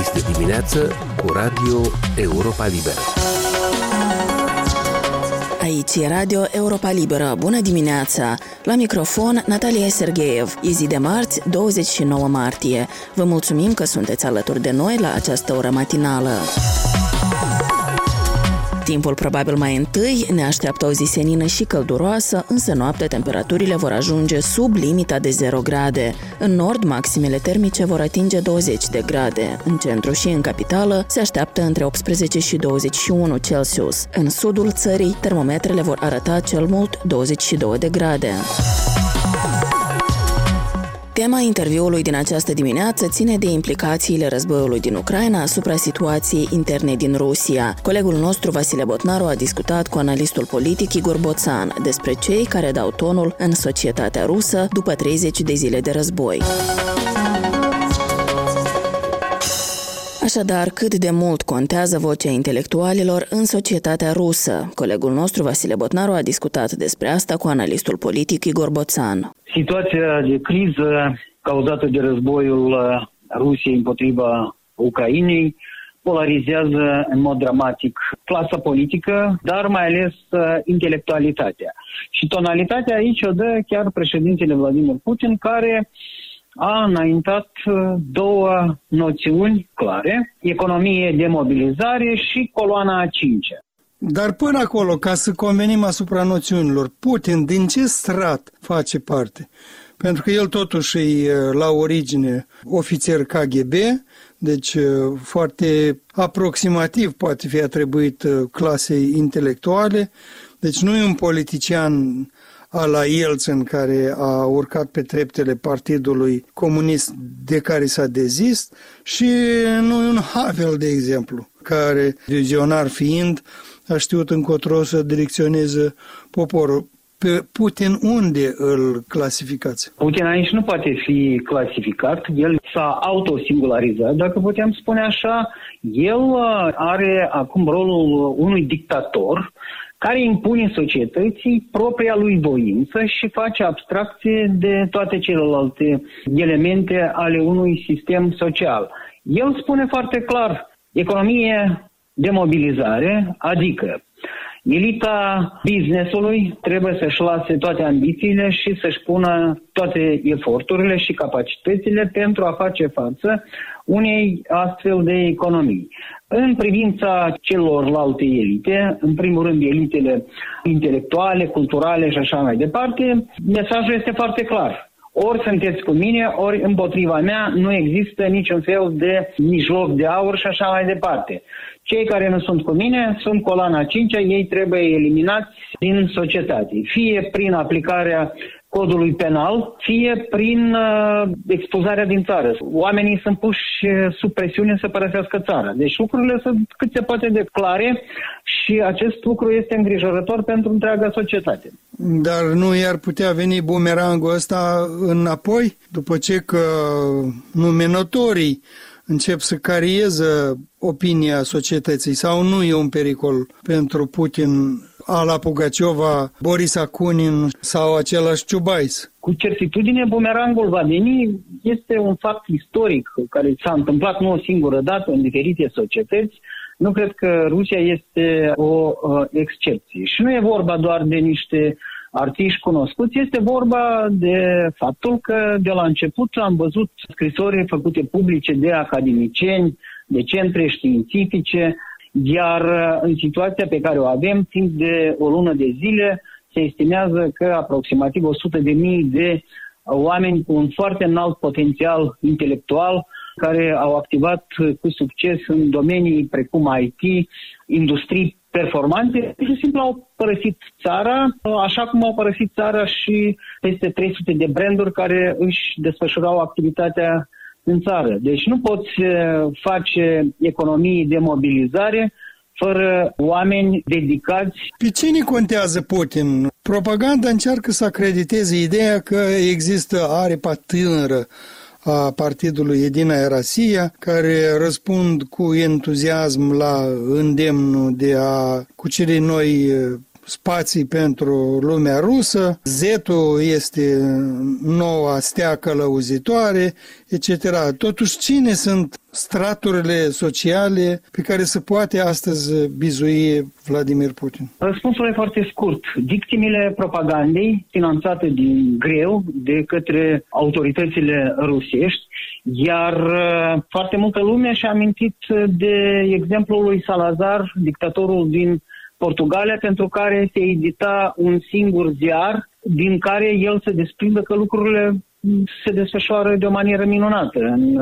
Este dimineață cu Radio Europa Liberă. Aici e Radio Europa Liberă. Bună dimineața! La microfon, Natalia Sergeev. E zi de marți, 29 martie. Vă mulțumim că sunteți alături de noi la această oră matinală. Timpul probabil mai întâi ne așteaptă o zi senină și călduroasă, însă noaptea temperaturile vor ajunge sub limita de 0 grade. În nord, maximele termice vor atinge 20 de grade. În centru și în capitală se așteaptă între 18 și 21 Celsius. În sudul țării, termometrele vor arăta cel mult 22 de grade. Tema interviului din această dimineață ține de implicațiile războiului din Ucraina asupra situației interne din Rusia. Colegul nostru, Vasile Botnaru, a discutat cu analistul politic Igor Boțan despre cei care dau tonul în societatea rusă după 30 de zile de război. Așadar, cât de mult contează vocea intelectualilor în societatea rusă? Colegul nostru, Vasile Botnaru, a discutat despre asta cu analistul politic Igor Boțan. Situația de criză cauzată de războiul Rusiei împotriva Ucrainei polarizează în mod dramatic clasa politică, dar mai ales intelectualitatea. Și tonalitatea aici o dă chiar președintele Vladimir Putin, care a înaintat două noțiuni clare: economie de mobilizare și coloana a cincea. Dar până acolo, ca să convenim asupra noțiunilor, Putin din ce strat face parte? Pentru că el totuși e la origine ofițer KGB, deci foarte aproximativ poate fi atribuit clasei intelectuale, deci nu e un politician a la Yeltsin, care a urcat pe treptele Partidului Comunist de care s-a dezis, și nu e un Havel, de exemplu, care, vizionar fiind, a știut încotro să direcționeze poporul. Pe Putin unde îl clasificați? Putin aici nu poate fi clasificat. El s-a autosingularizat, dacă putem spune așa. El are acum rolul unui dictator care impune societății propria lui voință și face abstracție de toate celelalte elemente ale unui sistem social. El spune foarte clar: economie de mobilizare, adică elita business-ului trebuie să-și lase toate ambițiile și să-și pună toate eforturile și capacitățile pentru a face față unei astfel de economii. În privința celorlalte elite, în primul rând elitele intelectuale, culturale și așa mai departe, mesajul este foarte clar. Ori sunteți cu mine, ori împotriva mea, nu există niciun fel de mijloc de aur și așa mai departe. Cei care nu sunt cu mine sunt coloana a cincea, ei trebuie eliminați din societate, fie prin aplicarea codului penal, fie prin expulzarea din țară. Oamenii sunt puși sub presiune să părăsească țara. Deci lucrurile sunt cât se poate de clare și acest lucru este îngrijorător pentru întreaga societate. Dar nu i-ar putea veni bumerangul ăsta înapoi, după ce că numenătorii încep să carieze opinia societății, sau nu e un pericol pentru Putin a la Pugaciova, Boris Akunin sau același Ciubais? Cu certitudine bumerangul va veni. Este un fapt istoric care s-a întâmplat nu o singură dată în diferite societăți. Nu cred că Rusia este o excepție. Și nu e vorba doar de niște artiști cunoscuți, este vorba de faptul că de la început am văzut scrisori făcute publice de academicieni, de centre științifice, iar în situația pe care o avem, timp de o lună de zile, se estimează că aproximativ 100.000 de oameni cu un foarte înalt potențial intelectual, care au activat cu succes în domenii precum IT, industrii performante, pur și simplu au părăsit țara, așa cum au părăsit țara și peste 300 de branduri care își desfășurau activitatea în țară. Deci nu poți face economii de mobilizare fără oameni dedicați. Pe cine contează Putin? Propaganda încearcă să acrediteze ideea că există aripa tânără a partidului Edina Rosia, care răspund cu entuziasm la îndemnul de a cuceri noi spații pentru lumea rusă, Z-ul este noua stea călăuzitoare, etc. Totuși, cine sunt straturile sociale pe care se poate astăzi bizui Vladimir Putin? Răspunsul e foarte scurt. Victimele propagandei finanțate din greu de către autoritățile rusești, iar foarte multă lume și-a amintit de exemplul lui Salazar, dictatorul din Portugalia, pentru care se edita un singur ziar din care el se desprinde că lucrurile se desfășoară de o manieră minunată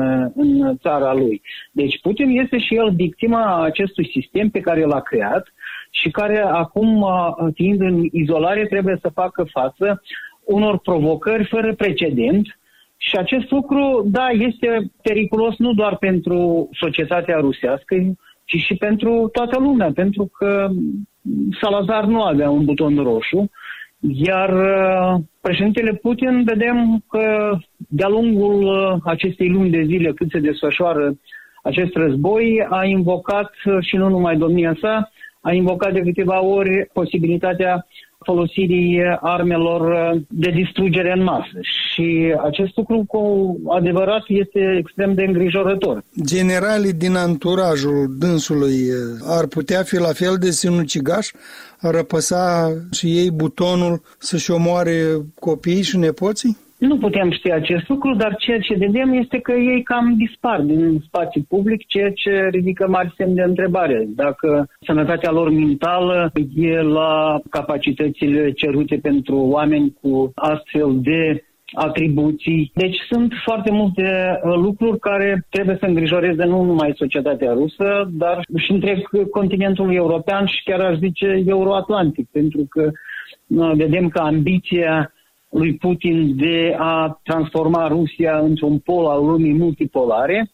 în țara lui. Deci Putin este și el victima acestui sistem pe care l-a creat și care acum, fiind în izolare, trebuie să facă față unor provocări fără precedent. Și acest lucru, da, este periculos nu doar pentru societatea rusească, ci și pentru toată lumea, pentru că Salazar nu avea un buton roșu, iar președintele Putin, vedem că de-a lungul acestei luni de zile cât se desfășoară acest război, a invocat, și nu numai domnia sa, a invocat de câteva ori posibilitatea folosirii armelor de distrugere în masă. Și acest lucru, cu adevărat, este extrem de îngrijorător. Generalii din anturajul dânsului ar putea fi la fel de sinucigași? Ar apăsa și ei butonul să-și omoare copiii și nepoții? Nu putem ști acest lucru, dar ceea ce vedem este că ei cam dispar din spațiu public, ceea ce ridică mari semn de întrebare. Dacă sănătatea lor mentală e la capacitățile cerute pentru oameni cu astfel de atribuții. Deci sunt foarte multe lucruri care trebuie să îngrijoreze nu numai societatea rusă, dar și întreg continentul european și chiar aș zice euroatlantic, pentru că vedem că ambiția lui Putin de a transforma Rusia într-un pol al lumii multipolare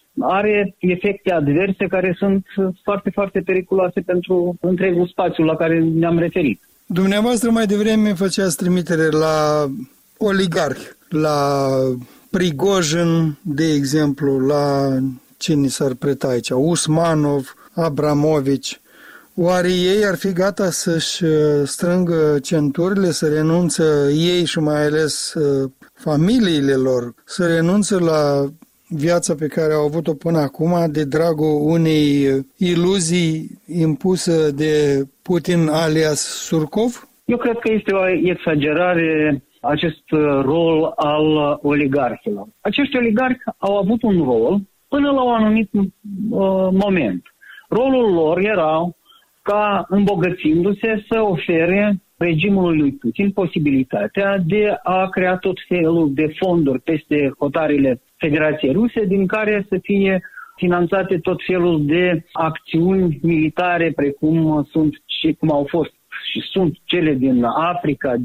are efecte adverse care sunt foarte, foarte periculoase pentru întregul spațiu la care ne-am referit. Dumneavoastră mai devreme făceați trimitere la oligarhi, la Prigojin, de exemplu, la cine s-ar preta aici, Usmanov, Abramovici. Oare ei ar fi gata să-și strângă centurile, să renunță ei și mai ales familiile lor, să renunță la viața pe care au avut-o până acum de dragul unei iluzii impusă de Putin alias Surkov? Eu cred că este o exagerare acest rol al oligarhilor. Acești oligarhi au avut un rol până la un anumit moment. Rolul lor era ca, îmbogățindu-se, să ofere regimului lui Putin posibilitatea de a crea tot felul de fonduri peste hotarele Federației Ruse, din care să fie finanțate tot felul de acțiuni militare, precum sunt și cum au fost și sunt cele din Africa,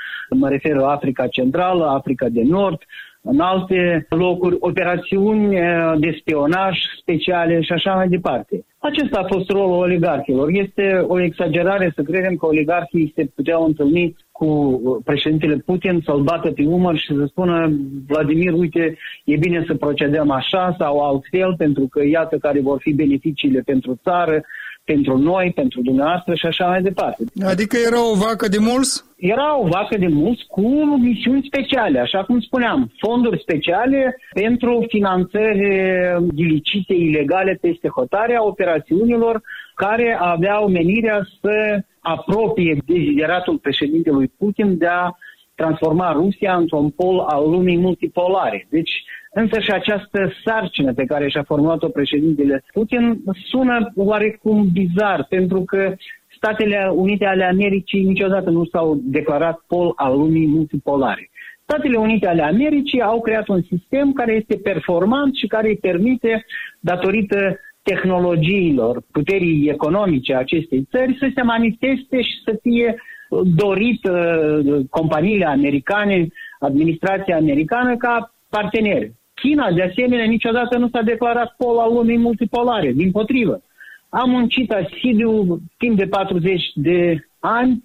mă refer la Africa Centrală, Africa de Nord, în alte locuri, operațiuni de spionaj speciale și așa mai departe. Acesta a fost rolul oligarhilor. Este o exagerare să credem că oligarhii se puteau întâlni cu președintele Putin, să-l bată pe umăr și să spună: Vladimir, uite, e bine să procedăm așa sau altfel, pentru că iată care vor fi beneficiile pentru țară, pentru noi, pentru dumneavoastră și așa mai departe. Adică era o vacă de mulți? Era o vacă de mulți cu misiuni speciale, așa cum spuneam, fonduri speciale pentru finanțări ilicite, ilegale peste hotare a operațiunilor care aveau menirea să apropie dezideratul președintelui Putin de a transforma Rusia într-un pol al lumii multipolare. Deci, însă și această sarcină pe care și-a formulat-o președintele Putin sună oarecum bizar, pentru că Statele Unite ale Americii niciodată nu s-au declarat pol al lumii multipolare. Statele Unite ale Americii au creat un sistem care este performant și care îi permite, datorită tehnologiilor, puterii economice a acestei țări, să se manifeste și să fie dorit companiile americane, administrația americană ca parteneri. China, de asemenea, niciodată nu s-a declarat pol al lumii multipolare, dimpotrivă. A muncit asidu timp de 40 de ani,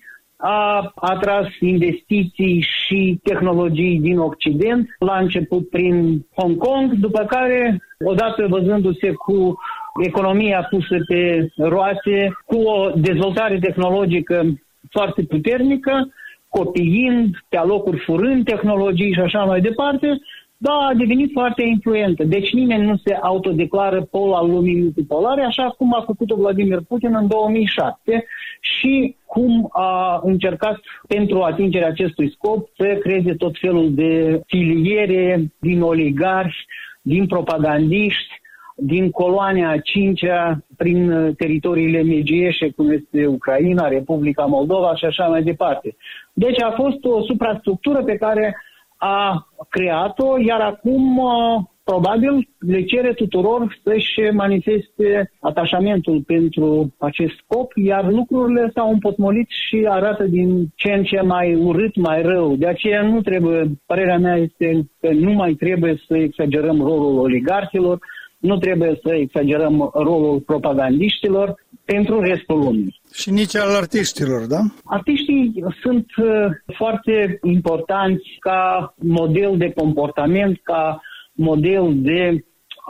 a atras investiții și tehnologii din Occident, la început prin Hong Kong, după care, odată văzându-se cu economia pusă pe roate, cu o dezvoltare tehnologică foarte puternică, copiind, pe alocuri furând tehnologii și așa mai departe, da, a devenit foarte influentă. Deci nimeni nu se autodeclară pol al lumii multipolare, așa cum a făcut-o Vladimir Putin în 2007 și cum a încercat pentru atingerea acestui scop să creeze tot felul de filiere din oligarhi, din propagandiști, din coloania a cincea, prin teritoriile megieșe, cum este Ucraina, Republica Moldova și așa mai departe. Deci a fost o suprastructură pe care a creat-o, iar acum probabil le cere tuturor să-și manifeste atașamentul pentru acest scop, iar lucrurile s-au împotmolit și arată din ce în ce mai urât, mai rău. De aceea nu trebuie, părerea mea este că nu mai trebuie să exagerăm rolul oligarhilor, nu trebuie să exagerăm rolul propagandiștilor pentru restul lumii. Și nici al artiștilor, da? Artiștii sunt foarte importanți ca model de comportament, ca model de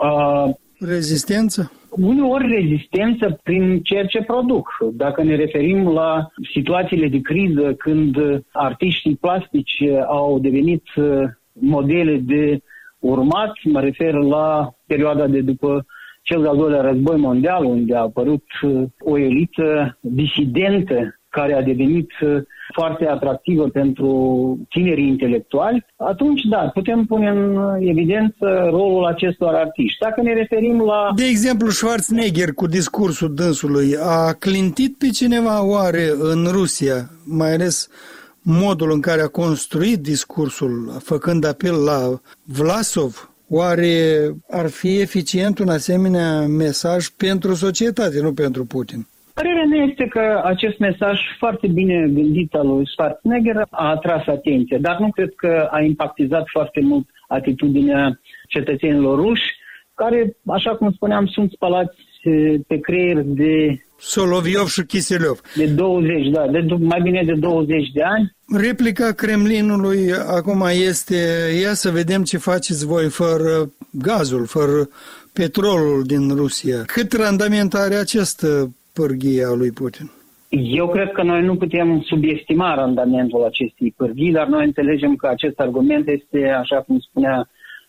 rezistență? Uneori rezistență prin ceea ce produc. Dacă ne referim la situațiile de criză, când artiștii plastici au devenit modele de urmat, mă refer la perioada de după cel de-al doilea război mondial, unde a apărut o elită disidentă care a devenit foarte atractivă pentru tinerii intelectuali, atunci, da, putem pune în evidență rolul acestor artiști. Dacă ne referim la... De exemplu, Schwarzenegger cu discursul dânsului a clintit pe cineva oare în Rusia, mai ales modul în care a construit discursul, făcând apel la Vlasov? Oare ar fi eficient un asemenea mesaj pentru societate, nu pentru Putin? Părerea mea este că acest mesaj foarte bine gândit al lui Schwarzenegger a atras atenție, dar nu cred că a impactizat foarte mult atitudinea cetățenilor ruși, care, așa cum spuneam, sunt spălați pe creier de... Soloviov și Kiselev. De 20, da, mai bine de 20 de ani. Replica Kremlinului acum este: ia să vedem ce faceți voi fără gazul, fără petrolul din Rusia. Cât randament are această pârghie a lui Putin? Eu cred că noi nu putem subestima randamentul acestei pârghii, dar noi înțelegem că acest argument este, așa cum spunea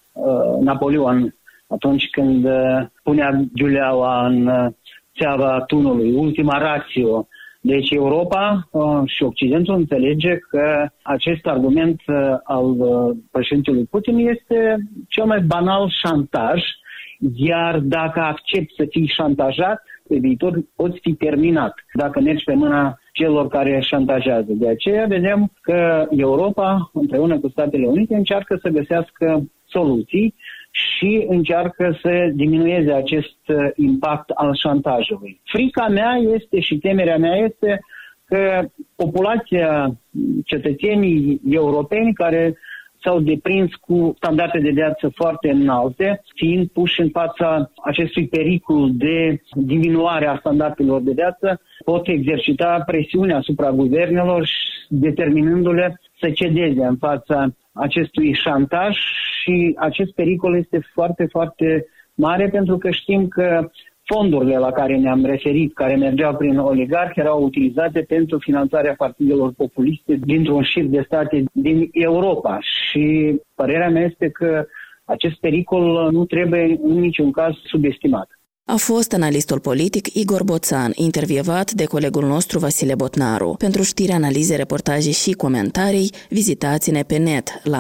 Napoleon atunci când punea giuleaua în țeava tunului, ultima ratio. Deci Europa și Occidentul înțelege că acest argument al președintelui Putin este cel mai banal șantaj, iar dacă accepti să fii șantajat, pe viitor poți fi terminat dacă mergi pe mâna celor care șantajează. De aceea vedem că Europa, împreună cu Statele Unite, încearcă să găsească soluții și încearcă să diminueze acest impact al șantajului. Frica mea este și temerea mea este că populația, cetățenii europeni care s-au deprins cu standarde de viață foarte înalte, fiind puși în fața acestui pericol de diminuare a standardelor de viață, pot exercita presiune asupra guvernelor, determinându-le să cedeze în fața acestui șantaj și acest pericol este foarte, foarte mare pentru că știm că fondurile la care ne-am referit, care mergeau prin oligarhi, erau utilizate pentru finanțarea partidelor populiste dintr-un șir de state din Europa. Și părerea mea este că acest pericol nu trebuie în niciun caz subestimat. A fost analistul politic Igor Boțan, intervievat de colegul nostru Vasile Botnaru. Pentru știri, analize, reportaje și comentarii, vizitați-ne pe net la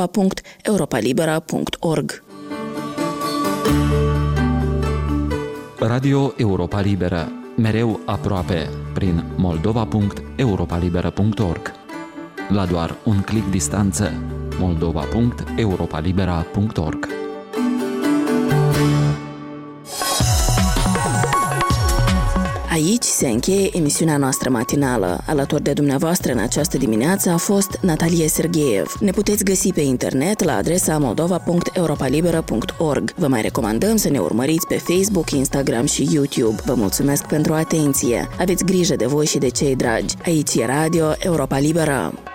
moldova.europalibera.org. Radio Europa Liberă, mereu aproape, prin moldova.europalibera.org. La doar un click distanță, moldova.europalibera.org. Aici se încheie emisiunea noastră matinală. Alături de dumneavoastră în această dimineață a fost Natalia Sergeev. Ne puteți găsi pe internet la adresa moldova.europalibera.org. Vă mai recomandăm să ne urmăriți pe Facebook, Instagram și YouTube. Vă mulțumesc pentru atenție. Aveți grijă de voi și de cei dragi. Aici e Radio Europa Liberă.